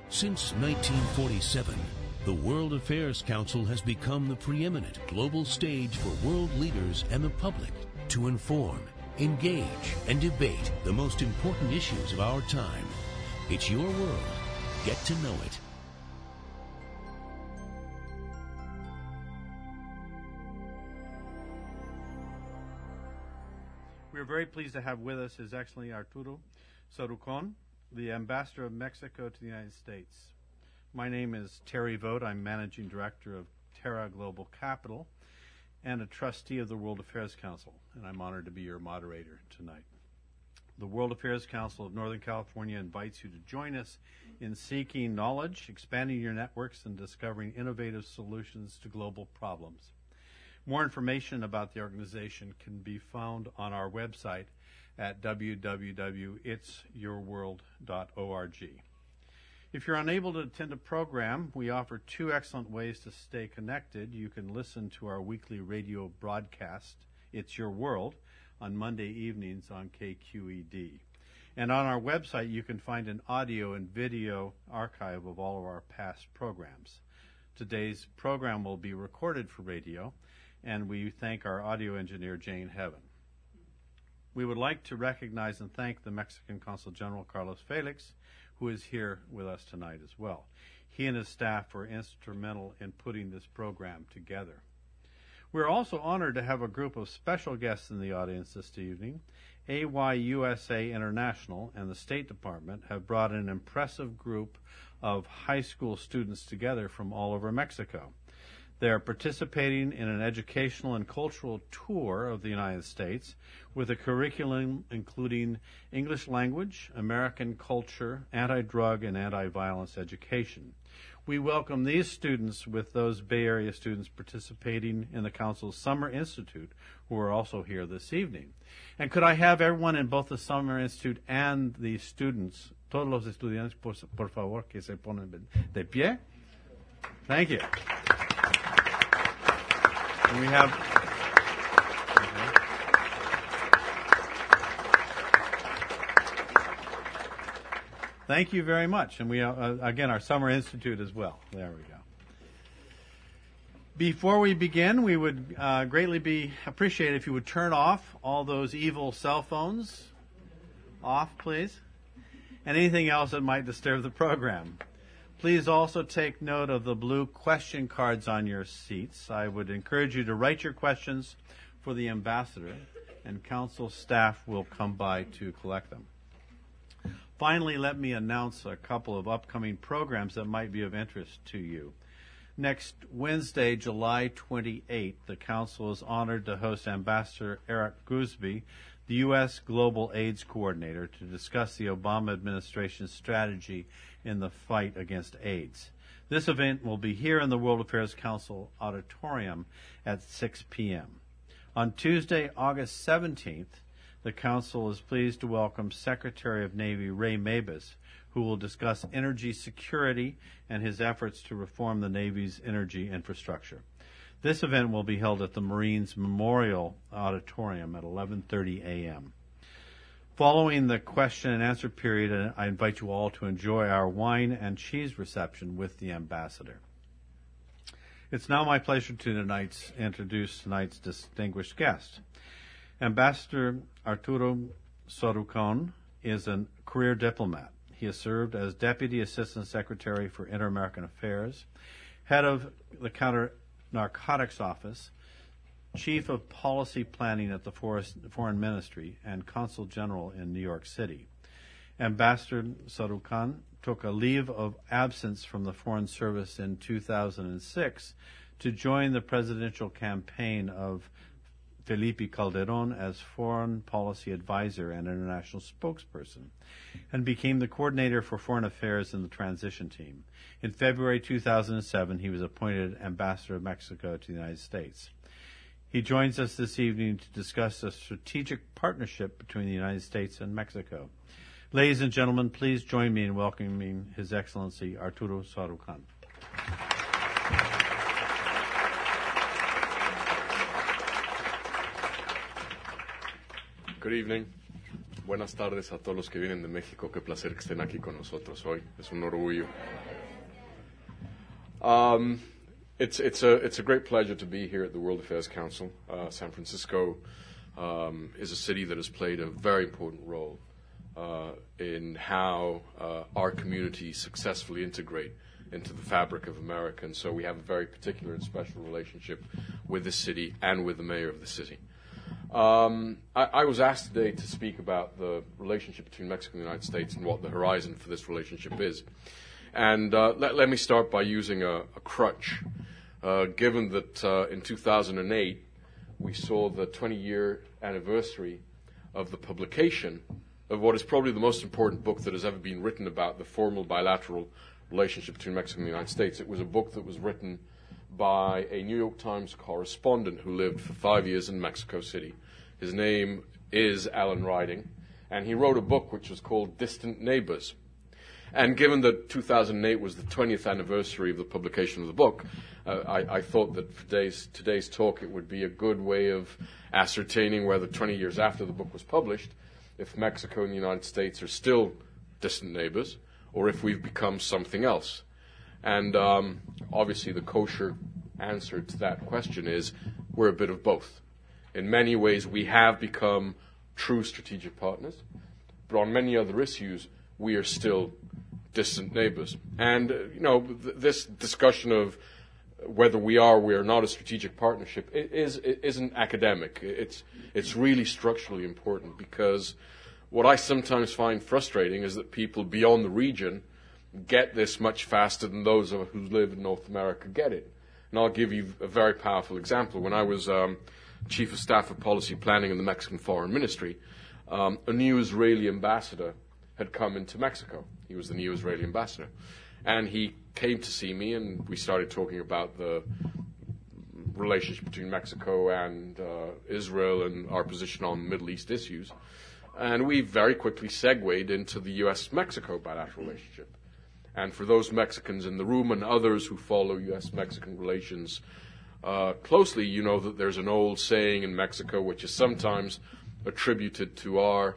Since 1947, the World Affairs Council has become the preeminent global stage for world leaders and the public to inform, engage, and debate the most important issues of our time. It's your world. Get to know it. We are very pleased to have with us His Excellency Arturo Sarucón, the Ambassador of Mexico to the United States. My name is Terry Vogt. I'm Managing Director of Terra Global Capital and a trustee of the World Affairs Council, and I'm honored to be your moderator tonight. The World Affairs Council of Northern California invites you to join us in seeking knowledge, expanding your networks, and discovering innovative solutions to global problems. More information about the organization can be found on our website at www.itsyourworld.org. If you're unable to attend a program, we offer two excellent ways to stay connected. You can listen to our weekly radio broadcast, It's Your World, on Monday evenings on KQED. And on our website, you can find an audio and video archive of all of our past programs. Today's program will be recorded for radio, and we thank our audio engineer, Jane Heaven. We would like to recognize and thank the Mexican Consul General, Carlos Felix, who is here with us tonight as well. He and his staff were instrumental in putting this program together. We're also honored to have a group of special guests in the audience this evening. AYUSA International and the State Department have brought an impressive group of high school students together from all over Mexico. They are participating in an educational and cultural tour of the United States with a curriculum including English language, American culture, anti-drug, and anti-violence education. We welcome these students with those Bay Area students participating in the Council's Summer Institute, who are also here this evening. And could I have everyone in both the Summer Institute and the students, todos los estudiantes, por favor, que se ponen de pie? Thank you. And we have, Thank you very much. And we, again, our Summer Institute as well. There we go. Before we begin, we would greatly appreciate if you would turn off all those evil cell phones. Off, please. And anything else that might disturb the program. Please also take note of the blue question cards on your seats. I would encourage you to write your questions for the ambassador, and council staff will come by to collect them. Finally, let me announce a couple of upcoming programs that might be of interest to you. Next Wednesday, July 28th, the council is honored to host Ambassador Eric Goosby, the U.S. Global AIDS Coordinator, to discuss the Obama administration's strategy in the fight against AIDS. This event will be here in the World Affairs Council auditorium at 6 p.m. On Tuesday, August 17th, the Council is pleased to welcome Secretary of Navy Ray Mabus, who will discuss energy security and his efforts to reform the Navy's energy infrastructure. This event will be held at the Marines Memorial Auditorium at 11:30 a.m. Following the question and answer period, I invite you all to enjoy our wine and cheese reception with the ambassador. It's now my pleasure to introduce tonight's distinguished guest. Ambassador Arturo Sarucón is a career diplomat. He has served as Deputy Assistant Secretary for Inter-American Affairs, Head of the Counter-Narcotics Office, Chief of Policy Planning at the Foreign Ministry, and Consul General in New York City. Ambassador Sarucón took a leave of absence from the Foreign Service in 2006 to join the presidential campaign of Felipe Calderón as Foreign Policy Advisor and International Spokesperson, and became the coordinator for foreign affairs in the transition team. In February 2007, he was appointed Ambassador of Mexico to the United States. He joins us this evening to discuss a strategic partnership between the United States and Mexico. Ladies and gentlemen, please join me in welcoming His Excellency Arturo Sarucón. Good evening. Buenas tardes a todos los que vienen de México. Qué placer que estén aquí con nosotros hoy. Es un orgullo. It's a great pleasure to be here at the World Affairs Council. San Francisco is a city that has played a very important role in how our communities successfully integrate into the fabric of America. And so we have a very particular and special relationship with this city and with the mayor of the city. I was asked today to speak about the relationship between Mexico and the United States and what the horizon for this relationship is. And let me start by using a crutch. Given that in 2008 we saw the 20-year anniversary of the publication of what is probably the most important book that has ever been written about the formal bilateral relationship between Mexico and the United States. It was a book that was written by a New York Times correspondent who lived for 5 years in Mexico City. His name is Alan Riding, and he wrote a book which was called Distant Neighbors. And given that 2008 was the 20th anniversary of the publication of the book, I thought that for today's talk it would be a good way of ascertaining whether 20 years after the book was published, if Mexico and the United States are still distant neighbors, or if we've become something else. And obviously the kosher answer to that question is we're a bit of both. In many ways we have become true strategic partners, but on many other issues we are still distant neighbors. And, this discussion of whether we are not a strategic partnership isn't academic. It's really structurally important, because what I sometimes find frustrating is that people beyond the region get this much faster than those of us who live in North America get it. And I'll give you a very powerful example. When I was Chief of Staff of Policy Planning in the Mexican Foreign Ministry, a new Israeli ambassador had come into Mexico. He was the new Israeli ambassador. And he came to see me, and we started talking about the relationship between Mexico and Israel and our position on Middle East issues. And we very quickly segued into the U.S.-Mexico bilateral relationship. And for those Mexicans in the room and others who follow U.S.-Mexican relations closely, you know that there's an old saying in Mexico which is sometimes attributed to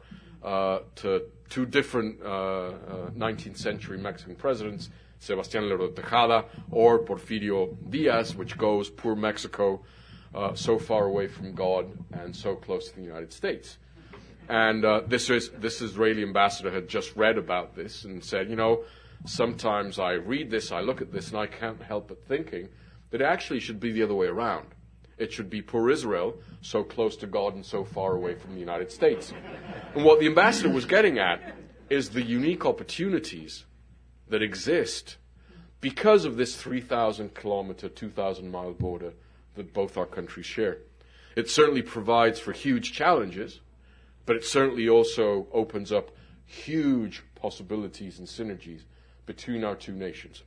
to two different 19th century Mexican presidents, Sebastián Lerdo de Tejada or Porfirio Díaz, which goes, poor Mexico, so far away from God and so close to the United States. And this Israeli ambassador had just read about this and said, sometimes I read this, I look at this, and I can't help but thinking that it actually should be the other way around. It should be poor Israel, so close to God and so far away from the United States. And what the ambassador was getting at is the unique opportunities that exist because of this 3,000-kilometer, 2,000-mile border that both our countries share. It certainly provides for huge challenges, but it certainly also opens up huge possibilities and synergies between our two nations.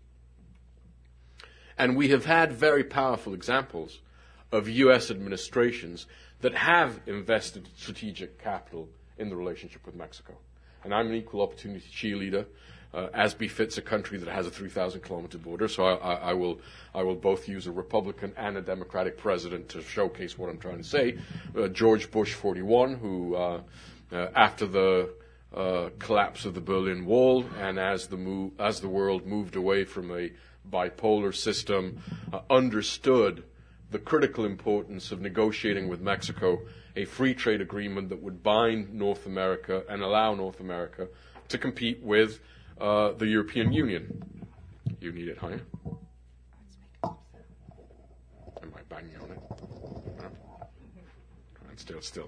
And we have had very powerful examples of U.S. administrations that have invested strategic capital in the relationship with Mexico. And I'm an equal opportunity cheerleader, as befits a country that has a 3,000-kilometer border. So I will both use a Republican and a Democratic president to showcase what I'm trying to say. George Bush 41, who after the collapse of the Berlin Wall and as the world moved away from a bipolar system, understood the critical importance of negotiating with Mexico a free trade agreement that would bind North America and allow North America to compete with the European Union. You need it higher? Am I banging on it? No? Still.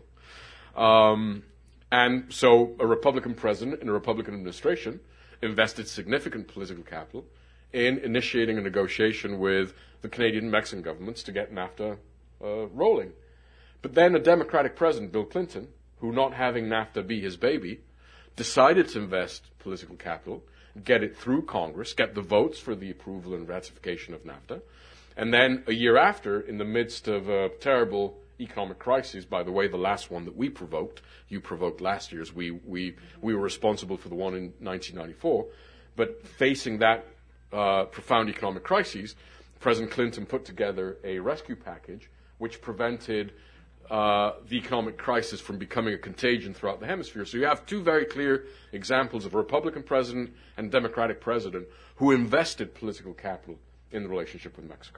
And so a Republican president and a Republican administration invested significant political capital in initiating a negotiation with the Canadian and Mexican governments to get NAFTA rolling. But then a Democratic president, Bill Clinton, who, not having NAFTA be his baby, decided to invest political capital, get it through Congress, get the votes for the approval and ratification of NAFTA, and then a year after, in the midst of a terrible economic crisis, by the way, the last one that we provoked, you provoked last year's, we were responsible for the one in 1994, but facing that profound economic crisis, President Clinton put together a rescue package which prevented the economic crisis from becoming a contagion throughout the hemisphere. So you have two very clear examples of a Republican president and Democratic president who invested political capital in the relationship with Mexico.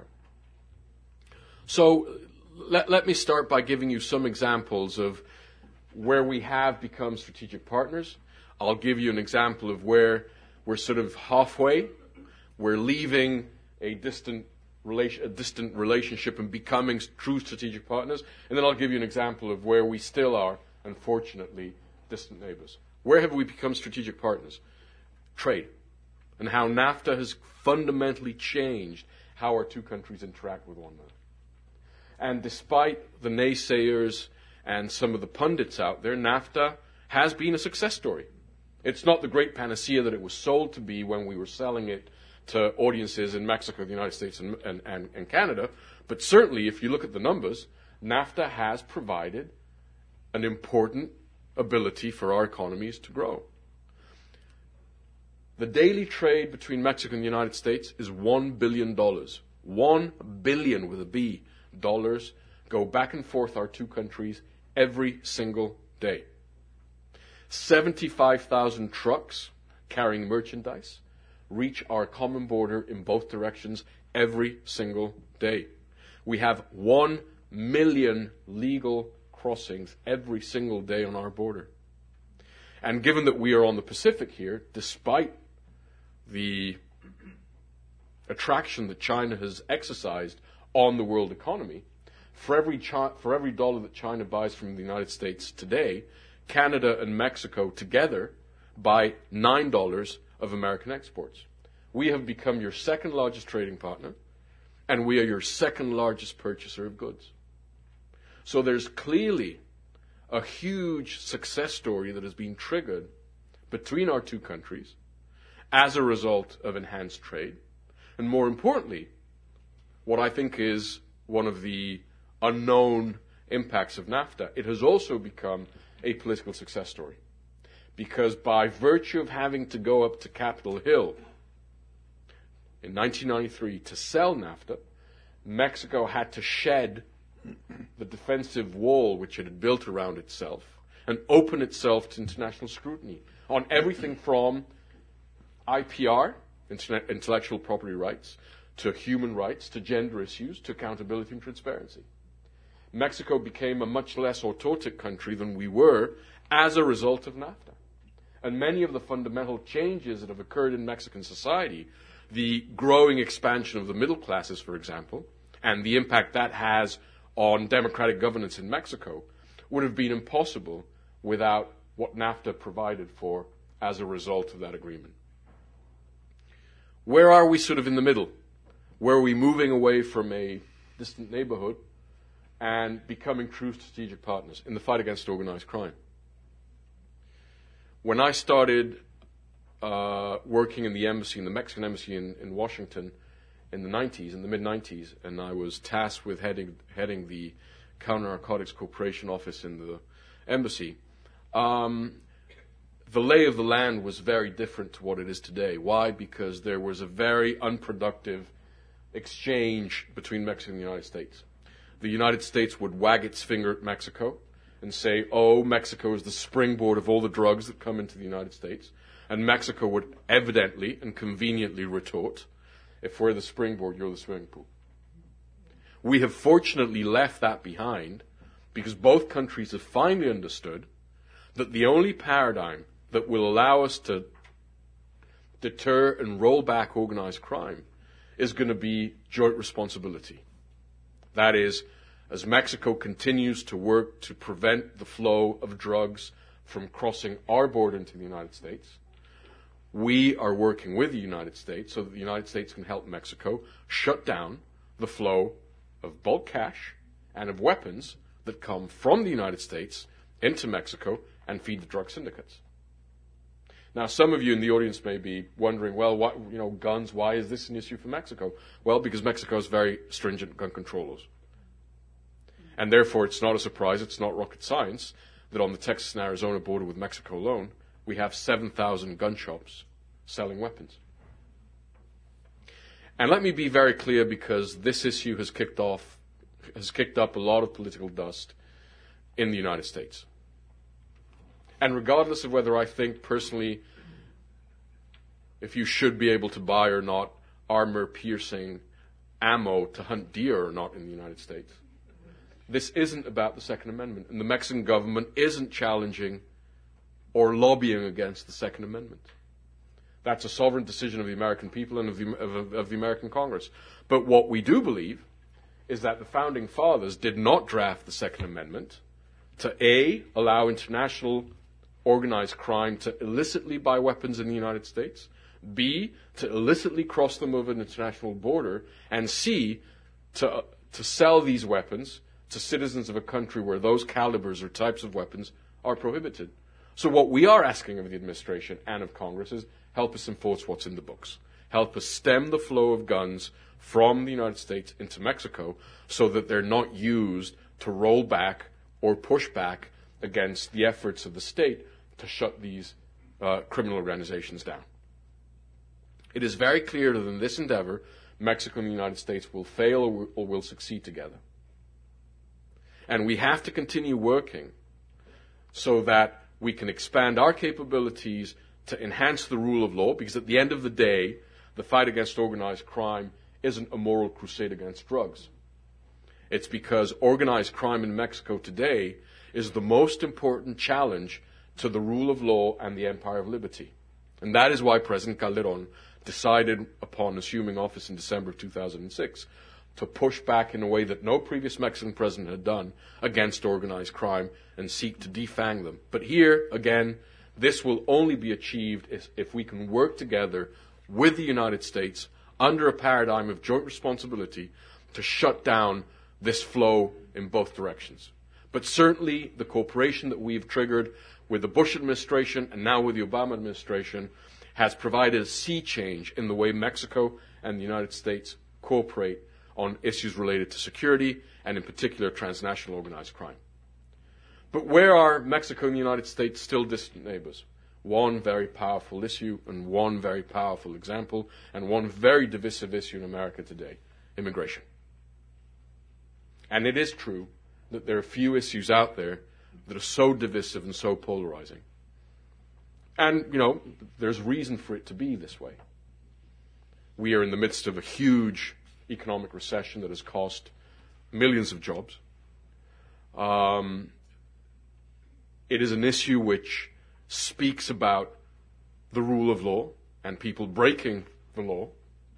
So let me start by giving you some examples of where we have become strategic partners. I'll give you an example of where we're sort of halfway. We're leaving a distant relationship and becoming true strategic partners. And then I'll give you an example of where we still are, unfortunately, distant neighbors. Where have we become strategic partners? Trade. And how NAFTA has fundamentally changed how our two countries interact with one another. And despite the naysayers and some of the pundits out there, NAFTA has been a success story. It's not the great panacea that it was sold to be when we were selling it to audiences in Mexico, the United States, and Canada. But certainly, if you look at the numbers, NAFTA has provided an important ability for our economies to grow. The daily trade between Mexico and the United States is $1 billion. $1 billion with a B dollars go back and forth our two countries every single day. 75,000 trucks carrying merchandise reach our common border in both directions every single day. We have 1 million legal crossings every single day on our border. And given that we are on the Pacific here, despite the attraction that China has exercised on the world economy, for every dollar that China buys from the United States today, Canada and Mexico together buy $9 of American exports. We have become your second largest trading partner, and we are your second largest purchaser of goods. So there's clearly a huge success story that has been triggered between our two countries as a result of enhanced trade. And more importantly, what I think is one of the unknown impacts of NAFTA, it has also become a political success story. Because by virtue of having to go up to Capitol Hill in 1993 to sell NAFTA, Mexico had to shed the defensive wall which it had built around itself and open itself to international scrutiny on everything from IPR, intellectual property rights, to human rights, to gender issues, to accountability and transparency. Mexico became a much less autocratic country than we were as a result of NAFTA. And many of the fundamental changes that have occurred in Mexican society, the growing expansion of the middle classes, for example, and the impact that has on democratic governance in Mexico, would have been impossible without what NAFTA provided for as a result of that agreement. Where are we sort of in the middle? Where are we moving away from a distant neighborhood and becoming true strategic partners in the fight against organized crime? When I started working in the embassy, in the Mexican embassy in Washington in the mid-90s, and I was tasked with heading the Counter-Narcotics Cooperation Office in the embassy, the lay of the land was very different to what it is today. Why? Because there was a very unproductive exchange between Mexico and the United States. The United States would wag its finger at Mexico and say, oh, Mexico is the springboard of all the drugs that come into the United States. And Mexico would evidently and conveniently retort, if we're the springboard, you're the swimming pool. We have fortunately left that behind because both countries have finally understood that the only paradigm that will allow us to deter and roll back organized crime is going to be joint responsibility. That is, as Mexico continues to work to prevent the flow of drugs from crossing our border into the United States, we are working with the United States so that the United States can help Mexico shut down the flow of bulk cash and of weapons that come from the United States into Mexico and feed the drug syndicates. Now, some of you in the audience may be wondering, well, guns, why is this an issue for Mexico? Well, because Mexico has very stringent gun control laws. And therefore, it's not a surprise, it's not rocket science, that on the Texas and Arizona border with Mexico alone, we have 7,000 gun shops selling weapons. And let me be very clear, because this issue has kicked up a lot of political dust in the United States. And regardless of whether I think personally if you should be able to buy or not armor-piercing ammo to hunt deer or not in the United States, this isn't about the Second Amendment. And the Mexican government isn't challenging or lobbying against the Second Amendment. That's a sovereign decision of the American people and of the American Congress. But what we do believe is that the Founding Fathers did not draft the Second Amendment to A, allow international organized crime to illicitly buy weapons in the United States, B, to illicitly cross them over an international border, and C, to sell these weapons to citizens of a country where those calibers or types of weapons are prohibited. So what we are asking of the administration and of Congress is help us enforce what's in the books. Help us stem the flow of guns from the United States into Mexico so that they're not used to roll back or push back against the efforts of the state to shut these criminal organizations down. It is very clear that in this endeavor, Mexico and the United States will fail or will succeed together. And we have to continue working so that we can expand our capabilities to enhance the rule of law, because at the end of the day, the fight against organized crime isn't a moral crusade against drugs. It's because organized crime in Mexico today is the most important challenge to the rule of law and the empire of liberty. And that is why President Calderon decided upon assuming office in December of 2006 to push back in a way that no previous Mexican president had done against organized crime and seek to defang them. But here, again, this will only be achieved if we can work together with the United States under a paradigm of joint responsibility to shut down this flow in both directions. But certainly the cooperation that we've triggered with the Bush administration and now with the Obama administration has provided a sea change in the way Mexico and the United States cooperate on issues related to security and in particular transnational organized crime. But where are Mexico and the United States still distant neighbors? One very powerful issue and one very powerful example and one very divisive issue in America today, immigration. And it is true that there are few issues out there that are so divisive and so polarizing. And, there's reason for it to be this way. We are in the midst of a huge economic recession that has cost millions of jobs. It is an issue which speaks about the rule of law and people breaking the law.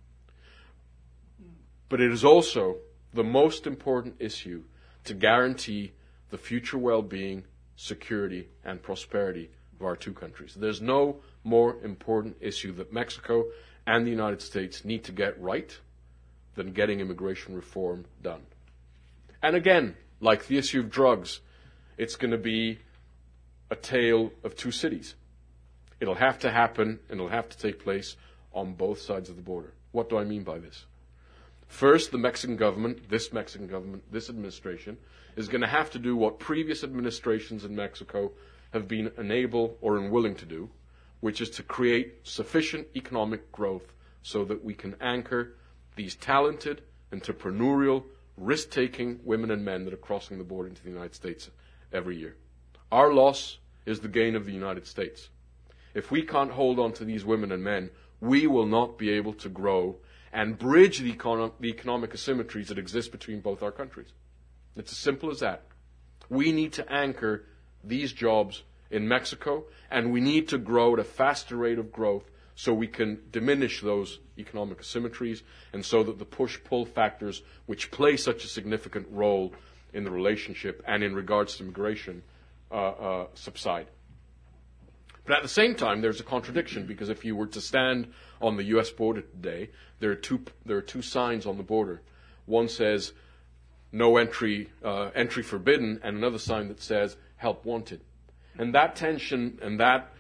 But it is also the most important issue to guarantee the future well-being, security, and prosperity of our two countries. There's no more important issue that Mexico and the United States need to get right than getting immigration reform done. And again, like the issue of drugs, it's going to be a tale of two cities. It'll have to happen and it'll have to take place on both sides of the border. What do I mean by this? First, the Mexican government, this administration, is going to have to do what previous administrations in Mexico have been unable or unwilling to do, which is to create sufficient economic growth so that we can anchor these talented, entrepreneurial, risk-taking women and men that are crossing the border into the United States every year. Our loss is the gain of the United States. If we can't hold on to these women and men, we will not be able to grow and bridge the economic asymmetries that exist between both our countries. It's as simple as that. We need to anchor these jobs in Mexico, and we need to grow at a faster rate of growth so we can diminish those economic asymmetries and so that the push-pull factors which play such a significant role in the relationship and in regards to immigration subside. But at the same time, there's a contradiction, because if you were to stand on the U.S. border today, there are two signs on the border. One says, no entry, entry forbidden, and another sign that says, help wanted. And that tension and that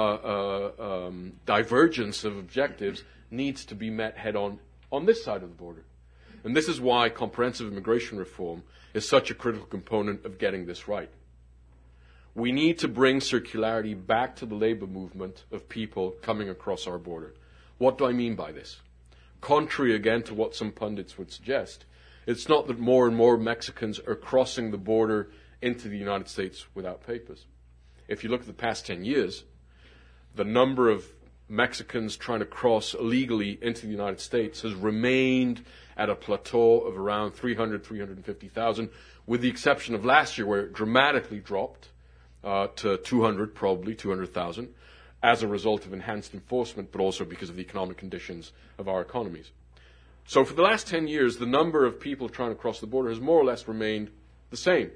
divergence of objectives needs to be met head-on this side of the border. And this is why comprehensive immigration reform is such a critical component of getting this right. We need to bring circularity back to the labor movement of people coming across our border. What do I mean by this? Contrary again to what some pundits would suggest, it's not that more and more Mexicans are crossing the border into the United States without papers. If you look at the past 10 years, the number of Mexicans trying to cross illegally into the United States has remained at a plateau of around 300, 350,000, with the exception of last year where it dramatically dropped to 200, probably 200,000, as a result of enhanced enforcement, but also because of the economic conditions of our economies. So for the last 10 years, the number of people trying to cross the border has more or less remained the same.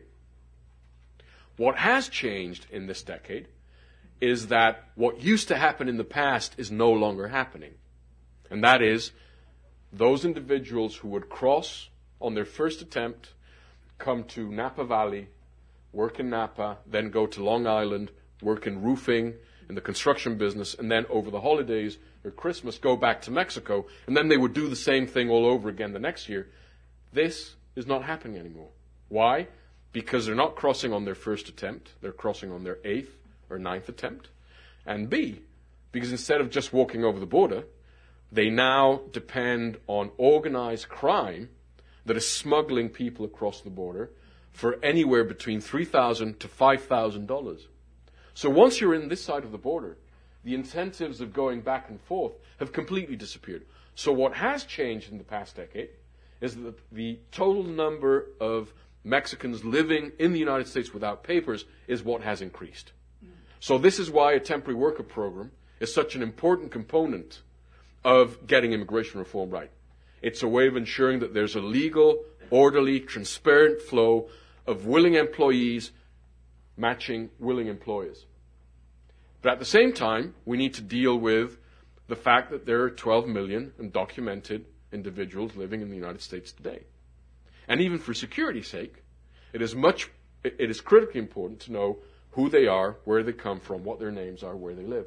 What has changed in this decade is that what used to happen in the past is no longer happening. And that is, those individuals who would cross on their first attempt, come to Napa Valley, work in Napa, then go to Long Island, work in roofing, in the construction business, and then over the holidays or Christmas go back to Mexico, and then they would do the same thing all over again the next year. This is not happening anymore. Why? Because they're not crossing on their first attempt, they're crossing on their 8th or 9th attempt. And B, because instead of just walking over the border, they now depend on organized crime that is smuggling people across the border for anywhere between $3,000 to $5,000. So once you're in this side of the border, the incentives of going back and forth have completely disappeared. So what has changed in the past decade is that the total number of Mexicans living in the United States without papers is what has increased. So this is why a temporary worker program is such an important component of getting immigration reform right. It's a way of ensuring that there's a legal, orderly, transparent flow of willing employees matching willing employers. But at the same time, we need to deal with the fact that there are 12 million undocumented individuals living in the United States today. And even for security's sake, it is critically important to know who they are, where they come from, what their names are, where they live.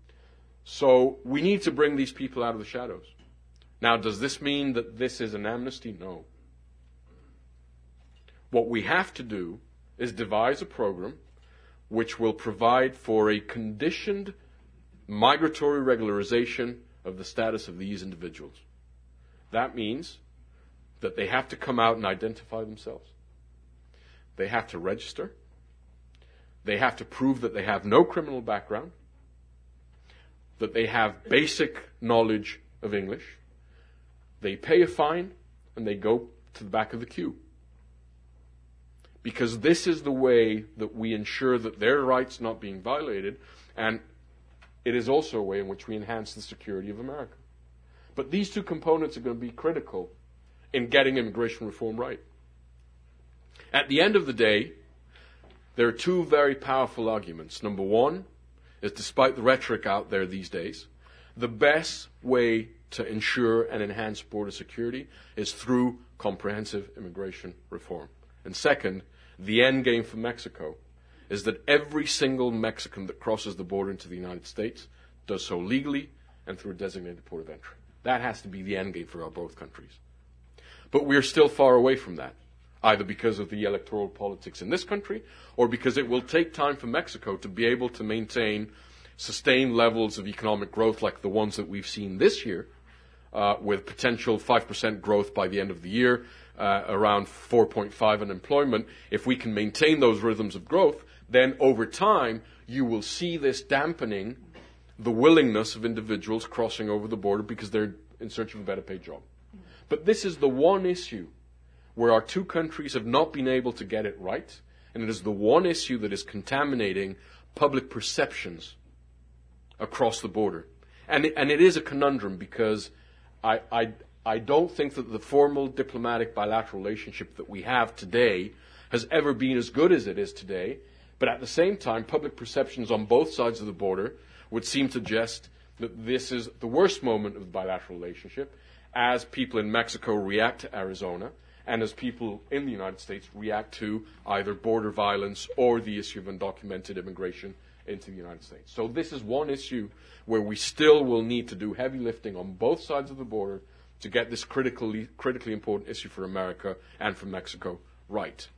So we need to bring these people out of the shadows. Now, does this mean that this is an amnesty? No. What we have to do is devise a program which will provide for a conditioned migratory regularization of the status of these individuals. That means that they have to come out and identify themselves. They have to register. They have to prove that they have no criminal background, that they have basic knowledge of English. They pay a fine, and they go to the back of the queue. Because this is the way that we ensure that their rights not being violated, and it is also a way in which we enhance the security of America. But these two components are going to be critical in getting immigration reform right. At the end of the day, there are two very powerful arguments. Number one is, despite the rhetoric out there these days, the best way to ensure and enhance border security is through comprehensive immigration reform. And second, the end game for Mexico is that every single Mexican that crosses the border into the United States does so legally and through a designated port of entry. That has to be the end game for our both countries. But we are still far away from that, either because of the electoral politics in this country or because it will take time for Mexico to be able to maintain sustained levels of economic growth like the ones that we've seen this year, with potential 5% growth by the end of the year, around 4.5 unemployment. If we can maintain those rhythms of growth, then over time you will see this dampening the willingness of individuals crossing over the border because they're in search of a better paid job. But this is the one issue where our two countries have not been able to get it right, and it is the one issue that is contaminating public perceptions across the border. And it is a conundrum because I don't think that the formal diplomatic bilateral relationship that we have today has ever been as good as it is today. But at the same time, public perceptions on both sides of the border would seem to suggest that this is the worst moment of the bilateral relationship as people in Mexico react to Arizona and as people in the United States react to either border violence or the issue of undocumented immigration into the United States. So this is one issue where we still will need to do heavy lifting on both sides of the border to get this critically important issue for America and for Mexico right.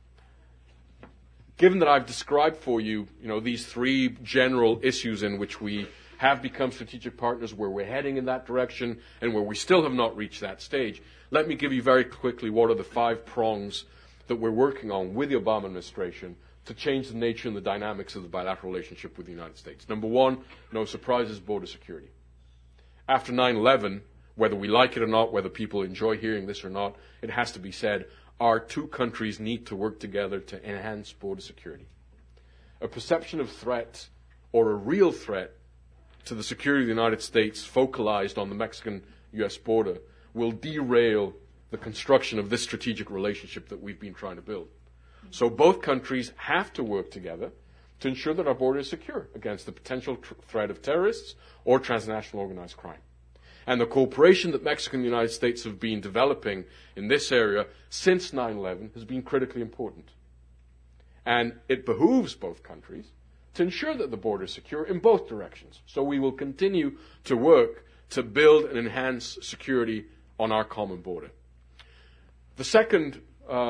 Given that I've described for you, these three general issues in which we have become strategic partners, where we're heading in that direction, and where we still have not reached that stage, let me give you very quickly what are the 5 prongs that we're working on with the Obama administration to change the nature and the dynamics of the bilateral relationship with the United States. Number one, no surprises, border security. After 9/11, whether we like it or not, whether people enjoy hearing this or not, it has to be said, our two countries need to work together to enhance border security. A perception of threat or a real threat to the security of the United States focalized on the Mexican-U.S. border will derail the construction of this strategic relationship that we've been trying to build. So both countries have to work together to ensure that our border is secure against the potential threat of terrorists or transnational organized crime. And the cooperation that Mexico and the United States have been developing in this area since 9/11 has been critically important. And it behooves both countries to ensure that the border is secure in both directions. So we will continue to work to build and enhance security on our common border. The second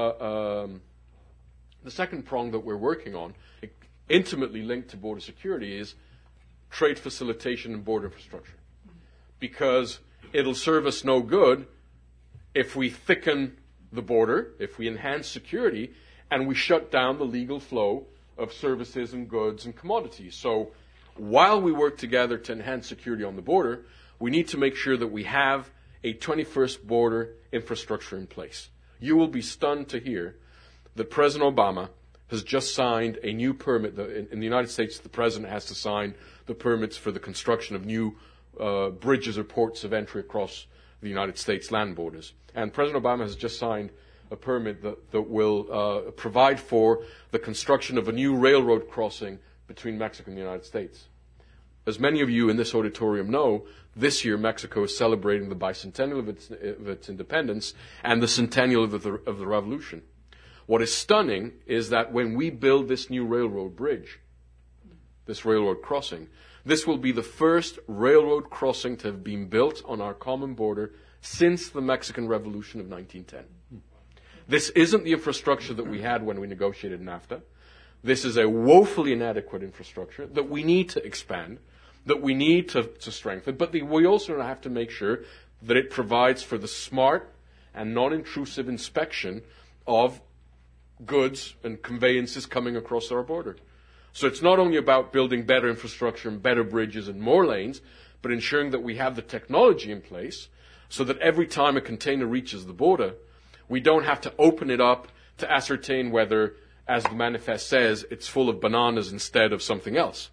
prong that we're working on, intimately linked to border security, is trade facilitation and border infrastructure. Because it'll serve us no good if we thicken the border, if we enhance security, and we shut down the legal flow of services and goods and commodities. So while we work together to enhance security on the border, we need to make sure that we have a 21st border infrastructure in place. You will be stunned to hear that President Obama has just signed a new permit. In the United States, the president has to sign the permits for the construction of new bridges or ports of entry across the United States land borders. And President Obama has just signed a permit that will provide for the construction of a new railroad crossing between Mexico and the United States. As many of you in this auditorium know, this year Mexico is celebrating the bicentennial of its independence and the centennial of the revolution. What is stunning is that when we build this new railroad bridge, this railroad crossing, this will be the first railroad crossing to have been built on our common border since the Mexican Revolution of 1910. This isn't the infrastructure that we had when we negotiated NAFTA. This is a woefully inadequate infrastructure that we need to expand, that we need to strengthen, but we also have to make sure that it provides for the smart and non-intrusive inspection of goods and conveyances coming across our border. So it's not only about building better infrastructure and better bridges and more lanes, but ensuring that we have the technology in place so that every time a container reaches the border, we don't have to open it up to ascertain whether, as the manifest says, it's full of bananas instead of something else.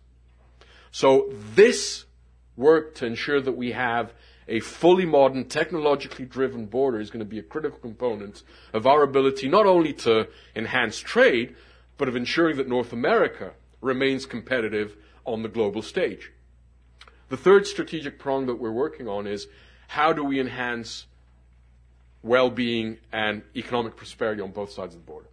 So this work to ensure that we have a fully modern, technologically driven border is going to be a critical component of our ability not only to enhance trade, but of ensuring that North America remains competitive on the global stage. The third strategic prong that we're working on is how do we enhance well-being and economic prosperity on both sides of the border?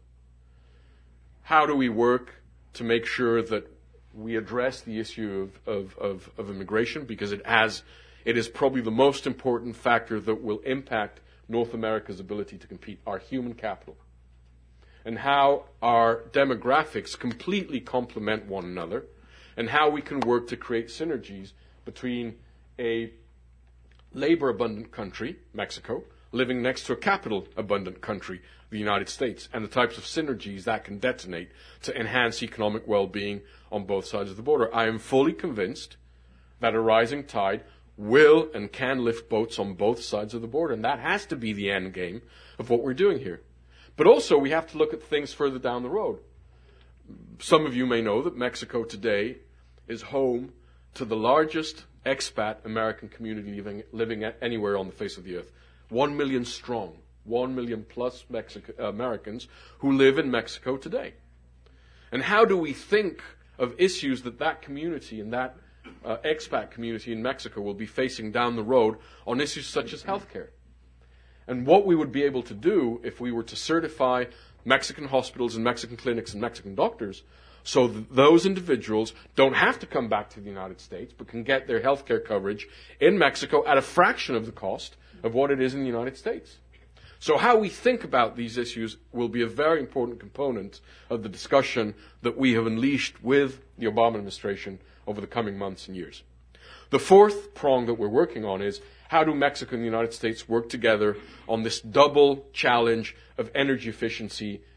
How do we work to make sure that we address the issue of immigration, because it is probably the most important factor that will impact North America's ability to compete, our human capital, and how our demographics completely complement one another, and how we can work to create synergies between a labor-abundant country, Mexico, living next to a capital-abundant country, the United States, and the types of synergies that can detonate to enhance economic well-being on both sides of the border. I am fully convinced that a rising tide will and can lift boats on both sides of the border, and that has to be the end game of what we're doing here. But also, we have to look at things further down the road. Some of you may know that Mexico today is home to the largest expat American community living anywhere on the face of the earth. 1 million strong, 1 million plus Americans who live in Mexico today. And how do we think of issues that community and that expat community in Mexico will be facing down the road on issues such as healthcare? And what we would be able to do if we were to certify Mexican hospitals and Mexican clinics and Mexican doctors so that those individuals don't have to come back to the United States but can get their healthcare coverage in Mexico at a fraction of the cost of what it is in the United States. So how we think about these issues will be a very important component of the discussion that we have unleashed with the Obama administration over the coming months and years. The fourth prong that we're working on is how do Mexico and the United States work together on this double challenge of energy efficiency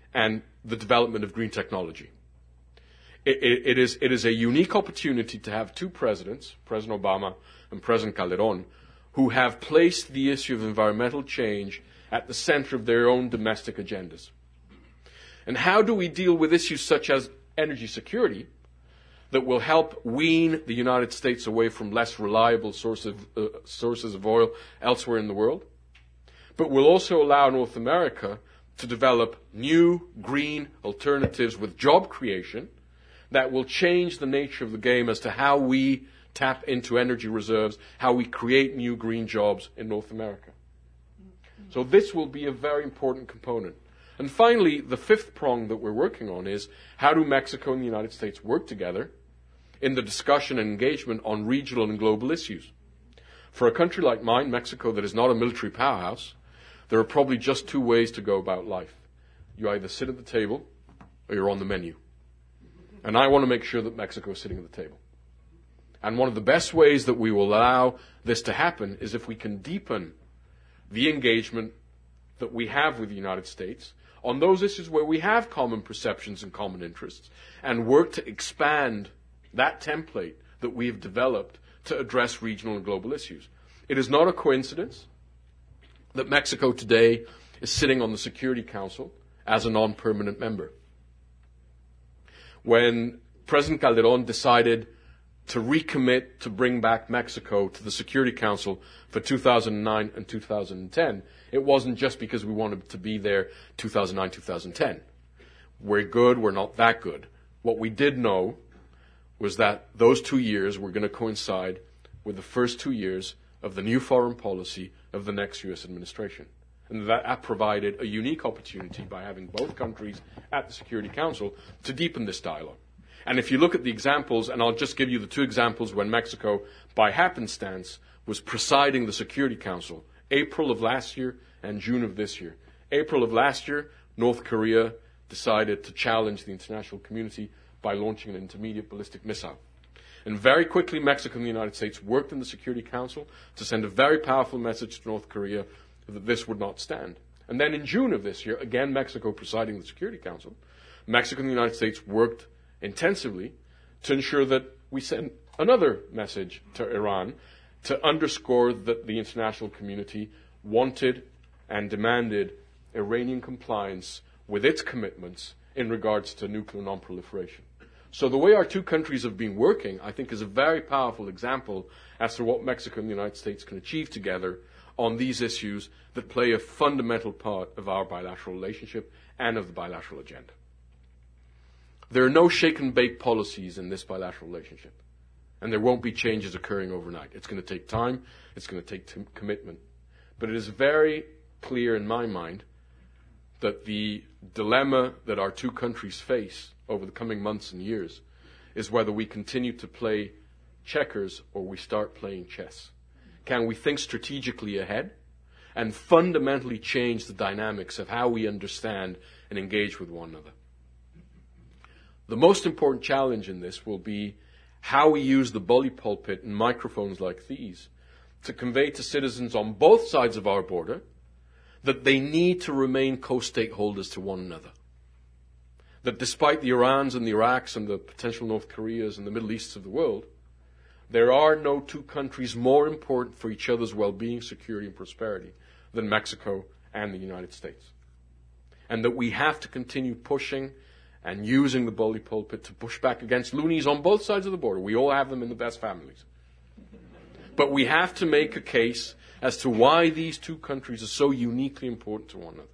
and the development of green technology. It is a unique opportunity to have two presidents, President Obama and President Calderon, who have placed the issue of environmental change at the center of their own domestic agendas. And how do we deal with issues such as energy security that will help wean the United States away from less reliable sources of oil elsewhere in the world, but will also allow North America to develop new green alternatives with job creation that will change the nature of the game as to how we tap into energy reserves, how we create new green jobs in North America. So this will be a very important component. And finally, the fifth prong that we're working on is how do Mexico and the United States work together in the discussion and engagement on regional and global issues. For a country like mine, Mexico, that is not a military powerhouse, there are probably just two ways to go about life. You either sit at the table or you're on the menu. And I want to make sure that Mexico is sitting at the table. And one of the best ways that we will allow this to happen is if we can deepen the engagement that we have with the United States on those issues where we have common perceptions and common interests, and work to expand that template that we have developed to address regional and global issues. It is not a coincidence that Mexico today is sitting on the Security Council as a non-permanent member. When President Calderon decided to recommit to bring back Mexico to the Security Council for 2009 and 2010, it wasn't just because we wanted to be there 2009, 2010. We're good, we're not that good. What we did know was that those 2 years were going to coincide with the first 2 years of the new foreign policy of the next U.S. administration. And that provided a unique opportunity by having both countries at the Security Council to deepen this dialogue. And if you look at the examples, and I'll just give you the two examples when Mexico, by happenstance, was presiding the Security Council, April of last year and June of this year. April of last year, North Korea decided to challenge the international community by launching an intermediate ballistic missile. And very quickly, Mexico and the United States worked in the Security Council to send a very powerful message to North Korea that this would not stand. And then in June of this year, again Mexico presiding the Security Council, Mexico and the United States worked intensively to ensure that we send another message to Iran to underscore that the international community wanted and demanded Iranian compliance with its commitments in regards to nuclear non-proliferation. So the way our two countries have been working, I think, is a very powerful example as to what Mexico and the United States can achieve together on these issues that play a fundamental part of our bilateral relationship and of the bilateral agenda. There are no shake-and-bake policies in this bilateral relationship, and there won't be changes occurring overnight. It's going to take time. It's going to take commitment. But it is very clear in my mind that the dilemma that our two countries face over the coming months and years is whether we continue to play checkers or we start playing chess. Can we think strategically ahead and fundamentally change the dynamics of how we understand and engage with one another? The most important challenge in this will be how we use the bully pulpit and microphones like these to convey to citizens on both sides of our border that they need to remain co-stakeholders to one another. That despite the Irans and the Iraqs and the potential North Koreas and the Middle Easts of the world, there are no two countries more important for each other's well-being, security, and prosperity than Mexico and the United States. And that we have to continue pushing and using the bully pulpit to push back against loonies on both sides of the border. We all have them in the best families. But we have to make a case as to why these two countries are so uniquely important to one another.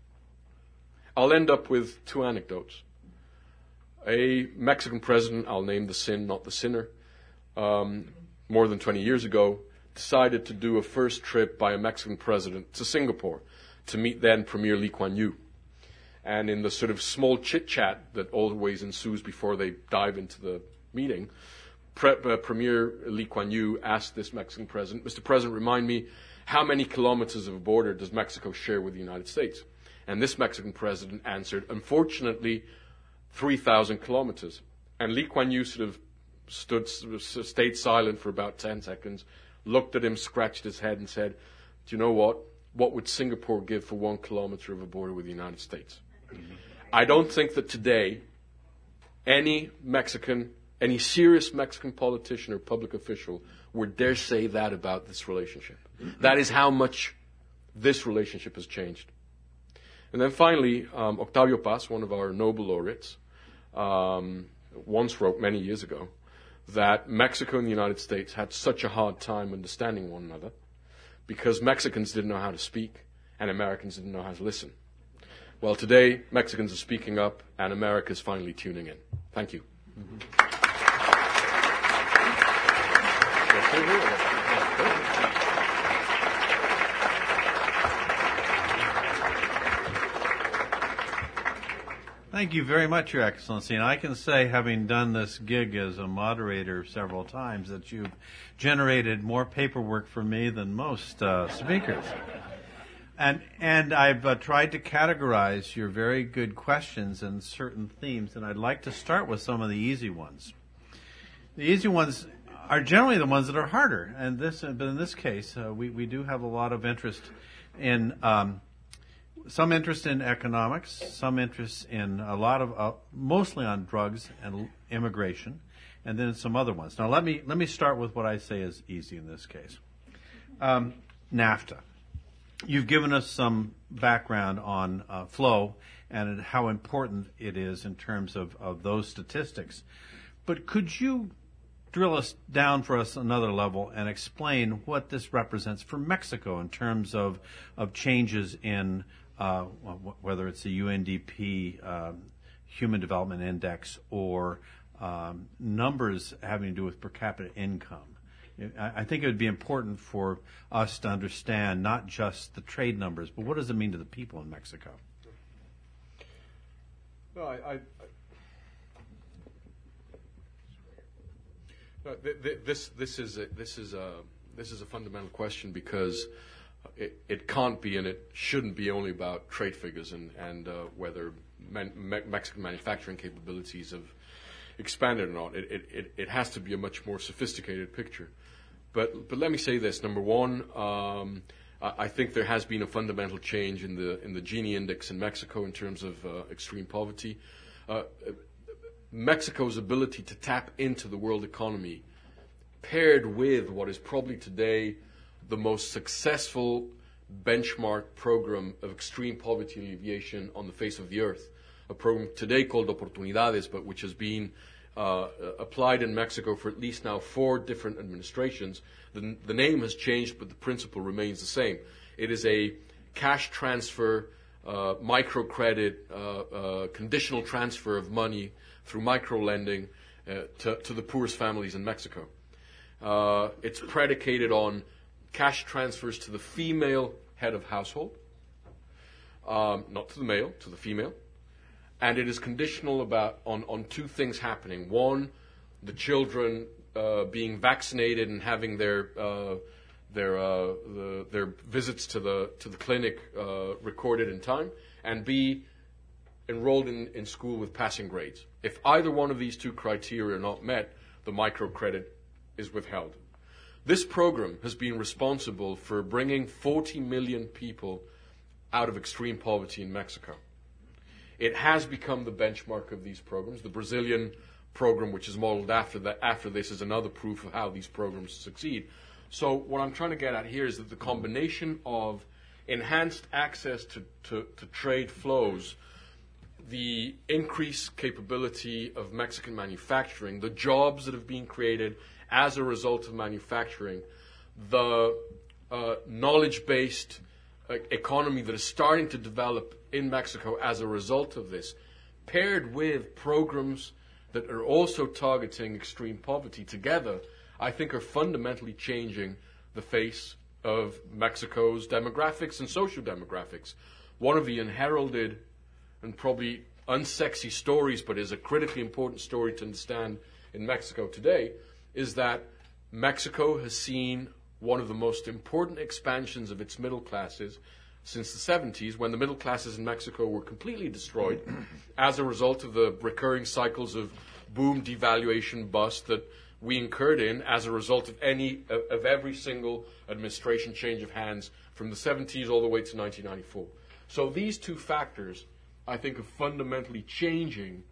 I'll end up with two anecdotes. A Mexican president, I'll name the sin, not the sinner, more than 20 years ago, decided to do a first trip by a Mexican president to Singapore to meet then Premier Lee Kuan Yew. And in the sort of small chit-chat that always ensues before they dive into the meeting, Premier Lee Kuan Yew asked this Mexican president, Mr. President, remind me, how many kilometers of border does Mexico share with the United States? And this Mexican president answered, unfortunately, 3,000 kilometers. And Lee Kuan Yew sort of stayed silent for about 10 seconds, looked at him, scratched his head and said, do you know what? What would Singapore give for 1 kilometer of a border with the United States? I don't think that today any serious Mexican politician or public official would dare say that about this relationship. That is how much this relationship has changed. And then finally, Octavio Paz, one of our Nobel laureates, once wrote many years ago that Mexico and the United States had such a hard time understanding one another because Mexicans didn't know how to speak and Americans didn't know how to listen. Well, today, Mexicans are speaking up and America is finally tuning in. Thank you. Thank you very much, Your Excellency. And I can say, having done this gig as a moderator several times, that you've generated more paperwork for me than most speakers. And I've tried to categorize your very good questions in certain themes, and I'd like to start with some of the easy ones. The easy ones are generally the ones that are harder, but in this case, we do have a lot of interest in some interest in economics, some interest in a lot of mostly on drugs and immigration, and then some other ones. Now, let me start with what I say is easy in this case. NAFTA. You've given us some background on flow and how important it is in terms of those statistics. But could you drill us down for us another level and explain what this represents for Mexico in terms of changes in whether it's the UNDP Human Development Index or numbers having to do with per capita income? I think it would be important for us to understand not just the trade numbers, but what does it mean to the people in Mexico? No, this is a fundamental question because it can't be and it shouldn't be only about trade figures and whether Mexican manufacturing capabilities have expanded or not. It has to be a much more sophisticated picture. But let me say this. Number one, I think there has been a fundamental change in the Gini index in Mexico in terms of extreme poverty. Mexico's ability to tap into the world economy, paired with what is probably today the most successful benchmark program of extreme poverty alleviation on the face of the earth, a program today called Oportunidades, but which has been applied in Mexico for at least now 4 different administrations. The name has changed, but the principle remains the same. It is a cash transfer, microcredit, conditional transfer of money through micro-lending to the poorest families in Mexico. It's predicated on cash transfers to the female head of household, not to the male, to the female. And it is conditional on 2 things happening. One, the children being vaccinated and having their visits to the clinic recorded in time, and B, enrolled in school with passing grades. If either one of these 2 criteria are not met, the microcredit is withheld. This program has been responsible for bringing 40 million people out of extreme poverty in Mexico. It has become the benchmark of these programs. The Brazilian program, which is modeled after this, is another proof of how these programs succeed. So what I'm trying to get at here is that the combination of enhanced access to trade flows, the increased capability of Mexican manufacturing, the jobs that have been created as a result of manufacturing, the knowledge-based economy that is starting to develop in Mexico as a result of this, paired with programs that are also targeting extreme poverty together, I think are fundamentally changing the face of Mexico's demographics and social demographics. One of the unheralded and probably unsexy stories, but is a critically important story to understand in Mexico today, is that Mexico has seen one of the most important expansions of its middle classes since the 70s, when the middle classes in Mexico were completely destroyed as a result of the recurring cycles of boom, devaluation, bust that we incurred in as a result of every single administration change of hands from the 70s all the way to 1994. So these 2 factors I think, of fundamentally changing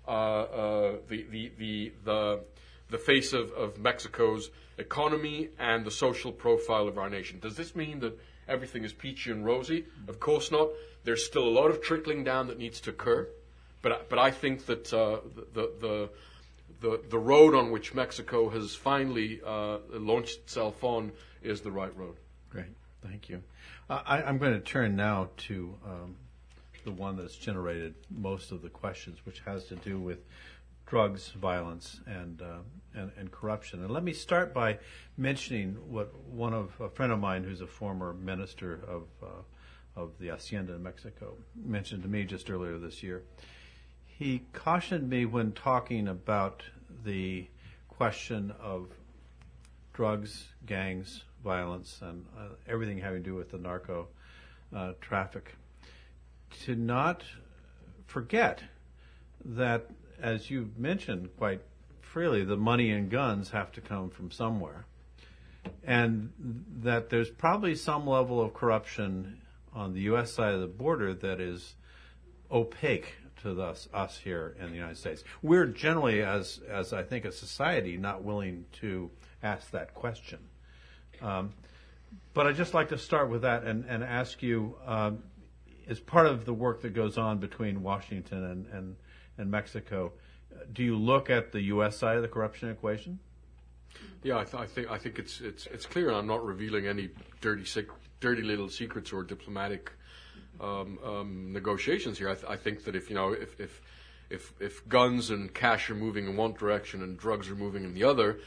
the face of Mexico's economy and the social profile of our nation. Does this mean that everything is peachy and rosy? Of course not. There's still a lot of trickling down that needs to occur. But I think that the road on which Mexico has finally launched itself on is the right road. Great. Thank you. I'm going to turn now to the one that's generated most of the questions, which has to do with drugs, violence, and corruption. And let me start by mentioning what a friend of mine who's a former minister of the Hacienda in Mexico mentioned to me just earlier this year. He cautioned me when talking about the question of drugs, gangs, violence, and everything having to do with the narco traffic, to not forget that, as you mentioned quite freely, the money and guns have to come from somewhere, and that there's probably some level of corruption on the U.S. side of the border that is opaque to us here in the United States. We're generally, as I think, a society, not willing to ask that question. But I'd just like to start with that and ask you, as part of the work that goes on between Washington and Mexico, do you look at the U.S. side of the corruption equation? Yeah, I think it's clear, and I'm not revealing any dirty little secrets or diplomatic negotiations here. I think that if guns and cash are moving in one direction and drugs are moving in the other,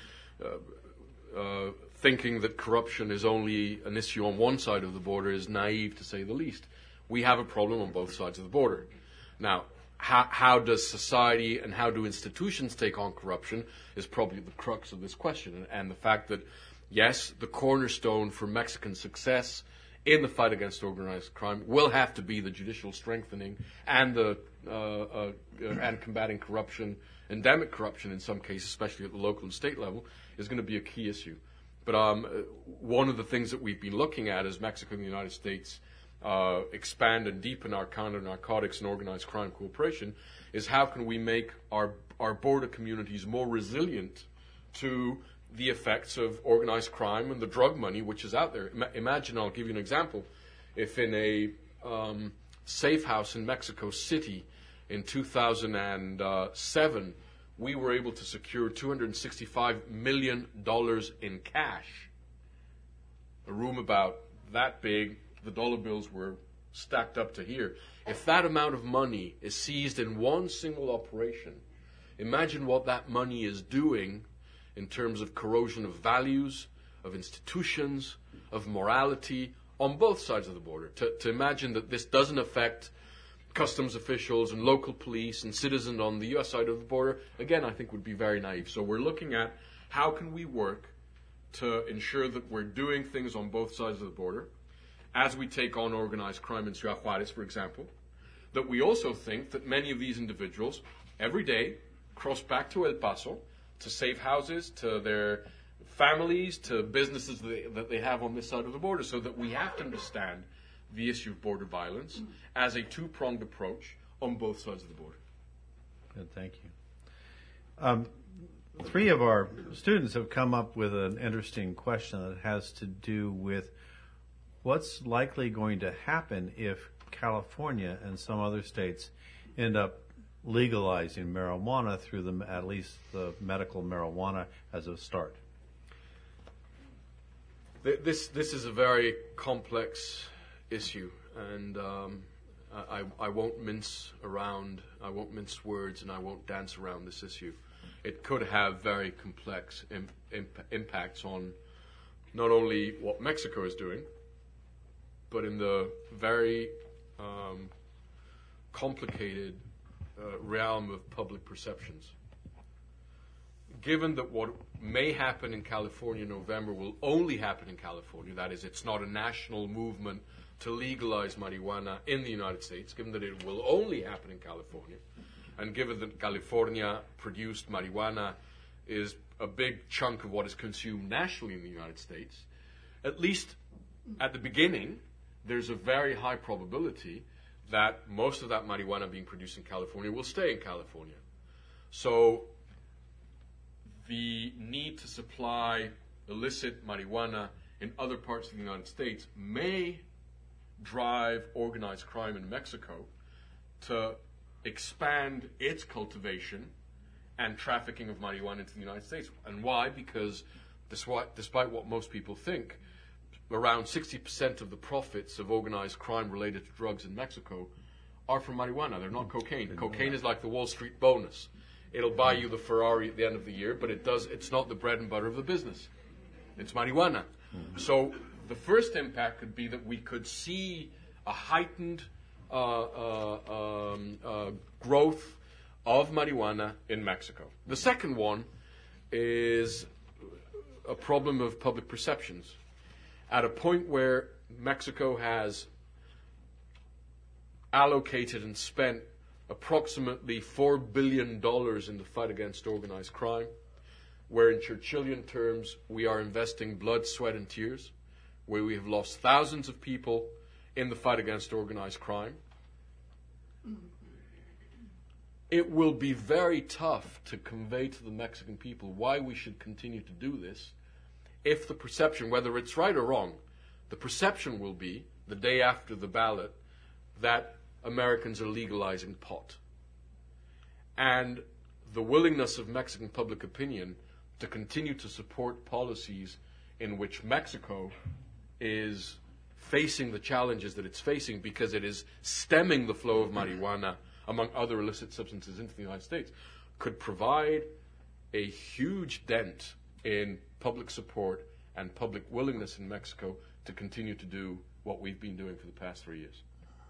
thinking that corruption is only an issue on one side of the border is naive, to say the least. We have a problem on both sides of the border. Now, how does society and how do institutions take on corruption is probably the crux of this question. And the fact that, yes, the cornerstone for Mexican success in the fight against organized crime will have to be the judicial strengthening and and combating corruption, endemic corruption in some cases, especially at the local and state level, is going to be a key issue. But one of the things that we've been looking at as Mexico and the United States expand and deepen our counter-narcotics and organized crime cooperation is how can we make our border communities more resilient to the effects of organized crime and the drug money which is out there. Imagine, I'll give you an example, if in a safe house in Mexico City in 2007 we were able to secure $265 million in cash, a room about that big, the dollar bills were stacked up to here. If that amount of money is seized in one single operation, imagine what that money is doing in terms of corrosion of values, of institutions, of morality on both sides of the border. To imagine that this doesn't affect customs officials and local police and citizens on the U.S. side of the border, again, I think would be very naive. So we're looking at how can we work to ensure that we're doing things on both sides of the border, as we take on organized crime in Ciudad Juarez, for example, that we also think that many of these individuals every day cross back to El Paso to safe houses, to their families, to businesses that they have on this side of the border, so that we have to understand the issue of border violence as a two-pronged approach on both sides of the border. Good, thank you. Three of our students have come up with an interesting question that has to do with what's likely going to happen if California and some other states end up legalizing marijuana through at least the medical marijuana as a start. This is a very complex issue, and I won't mince around, I won't mince words, and I won't dance around this issue. It could have very complex impacts on not only what Mexico is doing, but in the very complicated realm of public perceptions. Given that what may happen in California in November will only happen in California, that is, it's not a national movement to legalize marijuana in the United States, given that it will only happen in California, and given that California-produced marijuana is a big chunk of what is consumed nationally in the United States, at least at the beginning, there's a very high probability that most of that marijuana being produced in California will stay in California. So the need to supply illicit marijuana in other parts of the United States may drive organized crime in Mexico to expand its cultivation and trafficking of marijuana into the United States. And why? Because despite what most people think, around 60% of the profits of organized crime related to drugs in Mexico are from marijuana. They're not cocaine. Cocaine is like the Wall Street bonus. It'll buy you the Ferrari at the end of the year, but it's not the bread and butter of the business. It's marijuana. Mm-hmm. So the first impact could be that we could see a heightened growth of marijuana in Mexico. The second one is a problem of public perceptions. At a point where Mexico has allocated and spent approximately $4 billion in the fight against organized crime, where in Churchillian terms we are investing blood, sweat, and tears, where we have lost thousands of people in the fight against organized crime, it will be very tough to convey to the Mexican people why we should continue to do this if the perception, whether it's right or wrong, the perception will be, the day after the ballot, that Americans are legalizing pot. And the willingness of Mexican public opinion to continue to support policies in which Mexico is facing the challenges that it's facing because it is stemming the flow of marijuana among other illicit substances into the United States could provide a huge dent in public support and public willingness in Mexico to continue to do what we've been doing for the past 3 years.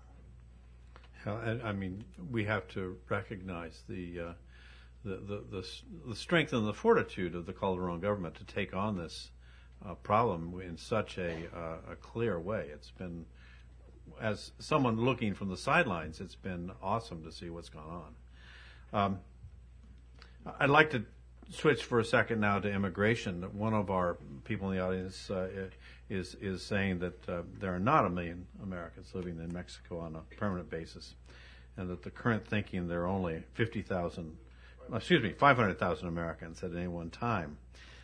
I mean, we have to recognize the strength and the fortitude of the Calderon government to take on this problem in such a clear way. It's been, as someone looking from the sidelines, it's been awesome to see what's gone on. I'd like to switch for a second now to immigration. One of our people in the audience is saying that there are not 1 million Americans living in Mexico on a permanent basis, and that the current thinking there are only 500,000 Americans at any one time.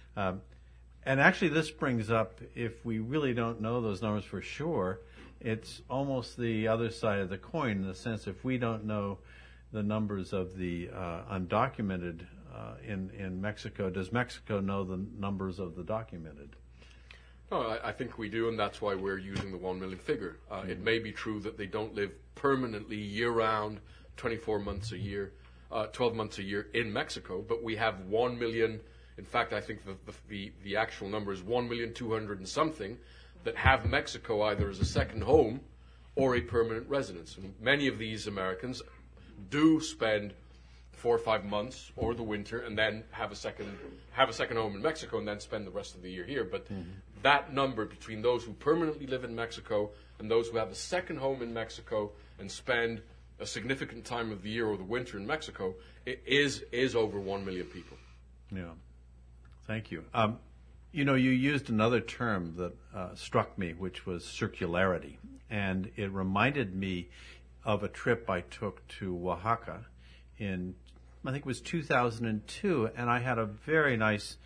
And actually this brings up, if we really don't know those numbers for sure, it's almost the other side of the coin in the sense if we don't know the numbers of the undocumented in Mexico, does Mexico know the numbers of the documented? No, I think we do, and that's why we're using the 1 million figure. It may be true that they don't live permanently year-round, 24 months a year, 12 months a year in Mexico, but we have 1 million. In fact, I think the actual number is 1,200,000 and something that have Mexico either as a second home or a permanent residence. And many of these Americans do spend 4 or 5 months or the winter and then have a second home in Mexico and then spend the rest of the year here. But that number between those who permanently live in Mexico and those who have a second home in Mexico and spend a significant time of the year or the winter in Mexico is over 1 million people. Yeah. Thank you. You know, you used another term that struck me, which was circularity. And it reminded me of a trip I took to Oaxaca in, I think it was 2002, and I had a very nice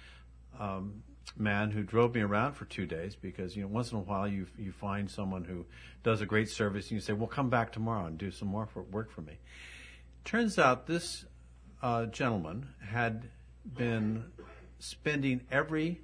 man who drove me around for 2 days because, you know, once in a while you find someone who does a great service and you say, well, come back tomorrow and do some more work for me. Turns out this gentleman had been spending every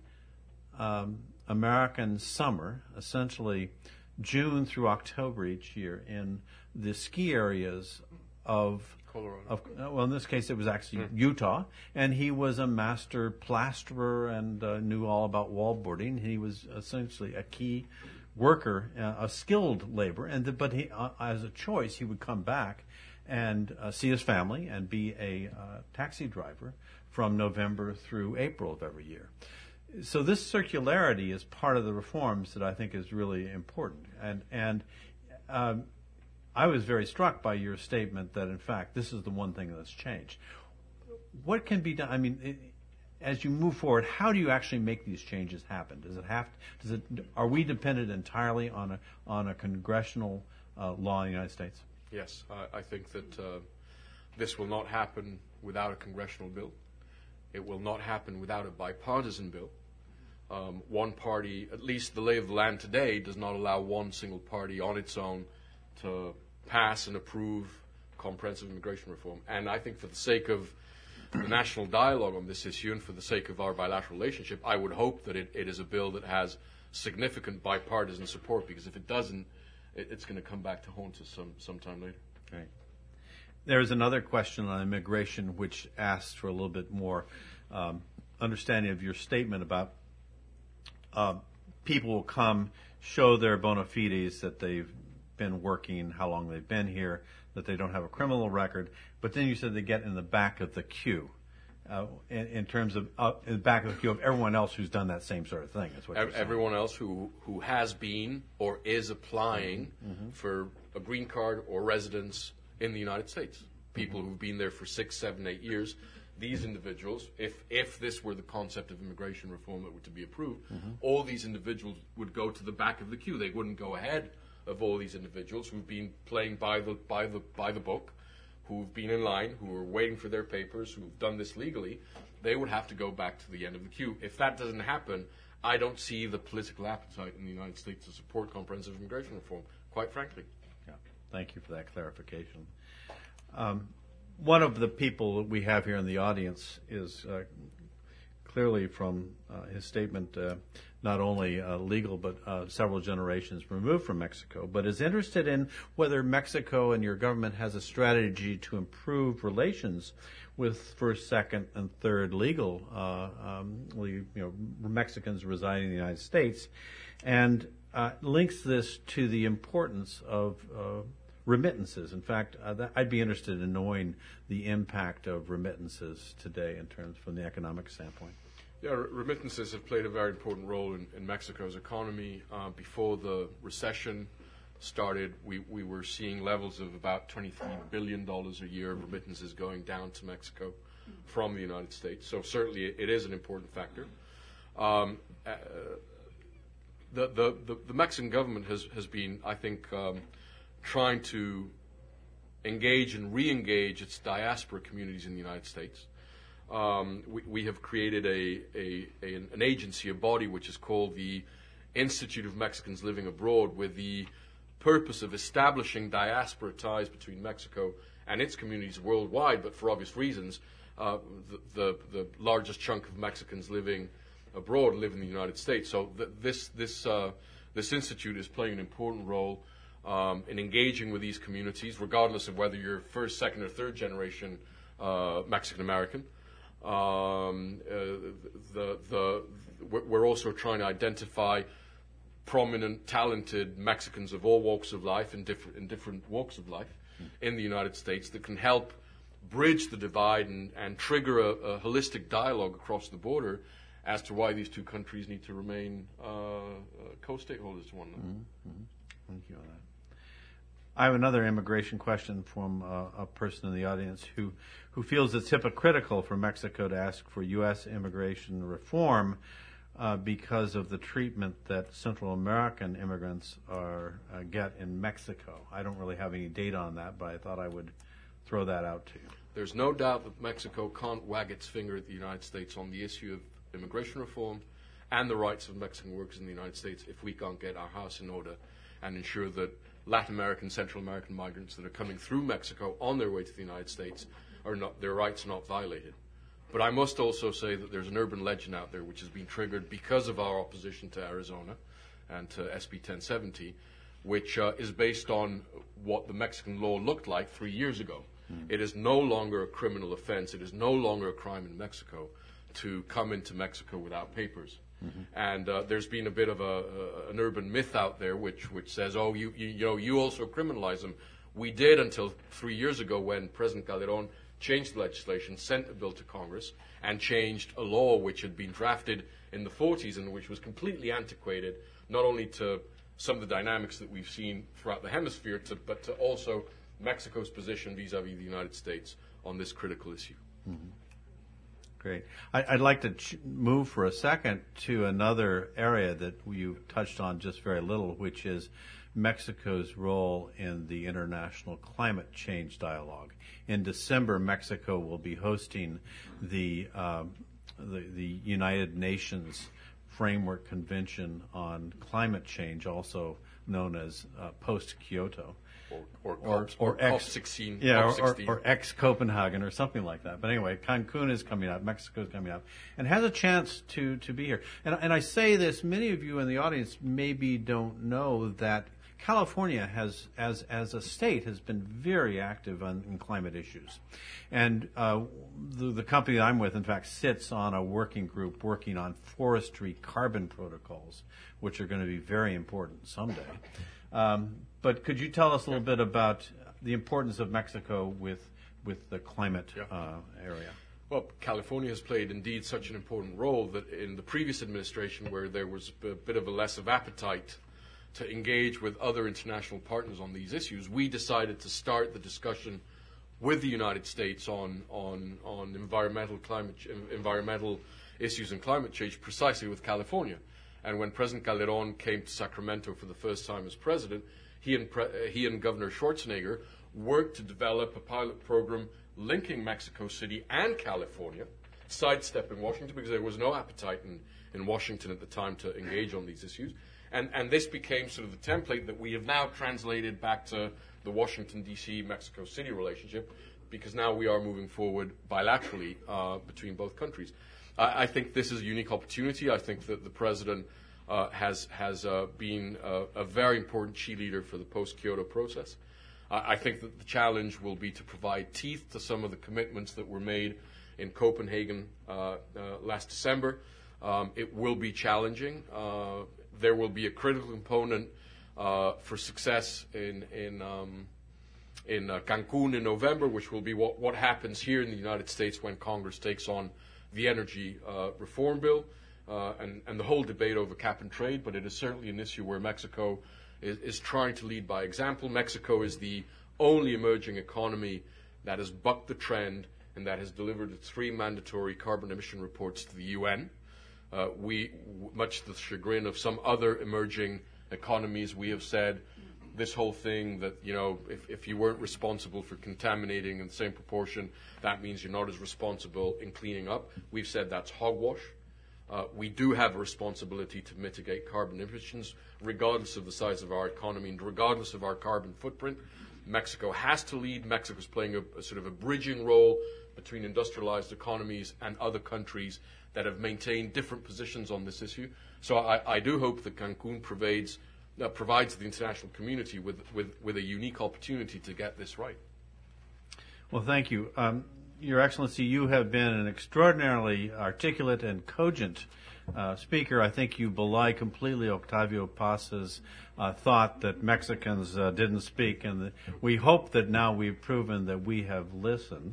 American summer, essentially June through October each year, in the ski areas of Colorado. Well, in this case, it was actually Utah, and he was a master plasterer and knew all about wallboarding. He was essentially a key worker, a skilled laborer, but he, as a choice, he would come back and see his family and be a taxi driver from November through April of every year. So this circularity is part of the reforms that I think is really important. And I was very struck by your statement that, in fact, this is the one thing that's changed. What can be done? I mean, as you move forward, how do you actually make these changes happen? Are we dependent entirely on a congressional law in the United States? Yes, I think that this will not happen without a congressional bill. It will not happen without a bipartisan bill. One party, at least the lay of the land today, does not allow one single party on its own to pass and approve comprehensive immigration reform. And I think for the sake of the national dialogue on this issue and for the sake of our bilateral relationship, I would hope that it is a bill that has significant bipartisan support, because if it doesn't, it's going to come back to haunt us sometime later. Right. There's another question on immigration which asks for a little bit more understanding of your statement about people will come, show their bona fides that they've been working, how long they've been here, that they don't have a criminal record, but then you said they get in the back of the queue. In terms of in the back of the queue of everyone else who's done that same sort of thing. Is what you're saying. Everyone else who has been or is applying for a green card or residence in the United States. People who've been there for 6, 7, 8 years. These individuals, if this were the concept of immigration reform that were to be approved, all these individuals would go to the back of the queue. They wouldn't go ahead of all these individuals who've been playing by the book, who've been in line, who are waiting for their papers, who've done this legally. They would have to go back to the end of the queue. If that doesn't happen, I don't see the political appetite in the United States to support comprehensive immigration reform, quite frankly. Yeah. Thank you for that clarification. One of the people that we have here in the audience is clearly from his statement not only legal but several generations removed from Mexico, but is interested in whether Mexico and your government has a strategy to improve relations with first, second, and third legal Mexicans residing in the United States, and links this to the importance of remittances. In fact, I'd be interested in knowing the impact of remittances today in terms from the economic standpoint. Yeah, remittances have played a very important role in Mexico's economy. Before the recession started, we were seeing levels of about $23 billion a year of remittances going down to Mexico from the United States. So certainly it is an important factor. The Mexican government has been, I think, trying to engage and re-engage its diaspora communities in the United States. We have created an agency, a body, which is called the Institute of Mexicans Living Abroad, with the purpose of establishing diaspora ties between Mexico and its communities worldwide, but for obvious reasons, the largest chunk of Mexicans living abroad live in the United States. So this institute is playing an important role in engaging with these communities, regardless of whether you're first, second, or third generation Mexican American. We're also trying to identify prominent, talented Mexicans of all walks of life in different walks of life in the United States that can help bridge the divide and trigger a holistic dialogue across the border as to why these two countries need to remain co-stakeholders to one another. Mm-hmm. Thank you on that. I have another immigration question from a person in the audience who feels it's hypocritical for Mexico to ask for U.S. immigration reform because of the treatment that Central American immigrants get in Mexico. I don't really have any data on that, but I thought I would throw that out to you. There's no doubt that Mexico can't wag its finger at the United States on the issue of immigration reform and the rights of Mexican workers in the United States if we can't get our house in order and ensure that Latin American, Central American migrants that are coming through Mexico on their way to the United States their rights are not violated. But I must also say that there's an urban legend out there which has been triggered because of our opposition to Arizona and to SB 1070, which is based on what the Mexican law looked like 3 years ago. It is no longer a criminal offense. It is no longer a crime in Mexico to come into Mexico without papers. And there's been a bit of an urban myth out there which says, oh, you also criminalize them. We did until 3 years ago when President Calderon changed the legislation, sent a bill to Congress, and changed a law which had been drafted in the 40s and which was completely antiquated, not only to some of the dynamics that we've seen throughout the hemisphere, but to also Mexico's position vis-a-vis the United States on this critical issue. Mm-hmm. Great. I'd like to move for a second to another area that you touched on just very little, which is Mexico's role in the international climate change dialogue. In December, Mexico will be hosting the United Nations Framework Convention on Climate Change, also known as post-Kyoto. Or COP16. Yeah, COP16. or ex-Copenhagen or something like that. But anyway, Cancun is coming up, Mexico is coming up, and has a chance to be here. And I say this, many of you in the audience maybe don't know that California has, as a state, has been very active in climate issues. And the company that I'm with, in fact, sits on a working group working on forestry carbon protocols, which are going to be very important someday. But could you tell us a little bit about the importance of Mexico with the climate area? Well, California has played indeed such an important role that in the previous administration, where there was a bit of a less of appetite to engage with other international partners on these issues, we decided to start the discussion with the United States on environmental issues and climate change precisely with California. And when President Calderón came to Sacramento for the first time as president, he and Governor Schwarzenegger worked to develop a pilot program linking Mexico City and California, sidestepping Washington because there was no appetite in Washington at the time to engage on these issues. And this became sort of the template that we have now translated back to the Washington, D.C., Mexico City relationship, because now we are moving forward bilaterally between both countries. I think this is a unique opportunity. I think that the president has been a very important cheerleader for the post-Kyoto process. I think that the challenge will be to provide teeth to some of the commitments that were made in Copenhagen last December. It will be challenging. There will be a critical component for success in Cancun in November, which will be what happens here in the United States when Congress takes on the energy reform bill and the whole debate over cap and trade. But it is certainly an issue where Mexico is trying to lead by example. Mexico is the only emerging economy that has bucked the trend and that has delivered 3 mandatory carbon emission reports to the UN. We, much to the chagrin of some other emerging economies, we have said this whole thing that, if you weren't responsible for contaminating in the same proportion, that means you're not as responsible in cleaning up. We've said that's hogwash. We do have a responsibility to mitigate carbon emissions, regardless of the size of our economy and regardless of our carbon footprint. Mexico has to lead. Mexico's playing a sort of a bridging role between industrialized economies and other countries that have maintained different positions on this issue. So I do hope that Cancun provides the international community with a unique opportunity to get this right. Well, thank you. Your Excellency, you have been an extraordinarily articulate and cogent speaker. I think you belie completely Octavio Paz's thought that Mexicans didn't speak, and we hope that now we've proven that we have listened.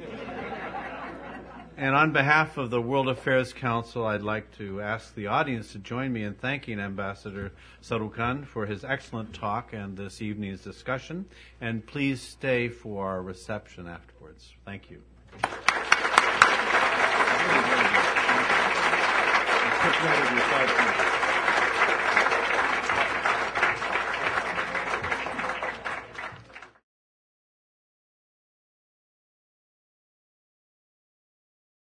And on behalf of the World Affairs Council, I'd like to ask the audience to join me in thanking Ambassador Sarukan for his excellent talk and this evening's discussion. And please stay for our reception afterwards. Thank you. Very good.